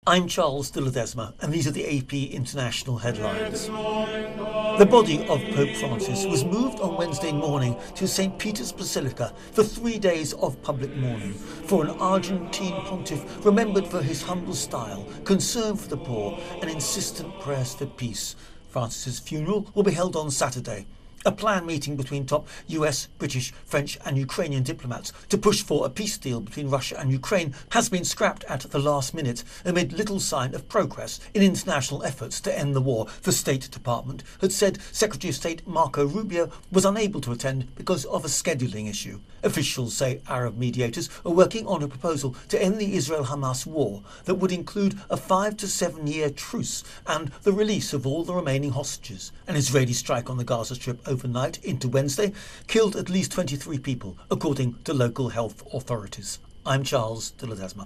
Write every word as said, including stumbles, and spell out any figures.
I'm Charles de Ledesma, and these are the A P International headlines. The body of Pope Francis was moved on Wednesday morning to Saint Peter's Basilica for three days of public mourning for an Argentine pontiff remembered for his humble style, concern for the poor, and insistent prayers for peace. Francis's funeral will be held on Saturday. A planned meeting between top U S, British, French and Ukrainian diplomats to push for a peace deal between Russia and Ukraine has been scrapped at the last minute amid little sign of progress in international efforts to end the war. The State Department had said Secretary of State Marco Rubio was unable to attend because of a scheduling issue. Officials say Arab mediators are working on a proposal to end the Israel-Hamas war that would include a five to seven year truce and the release of all the remaining hostages. An Israeli strike on the Gaza Strip overnight into Wednesday killed at least twenty-three people, according to local health authorities. I'm Charles de Ledesma.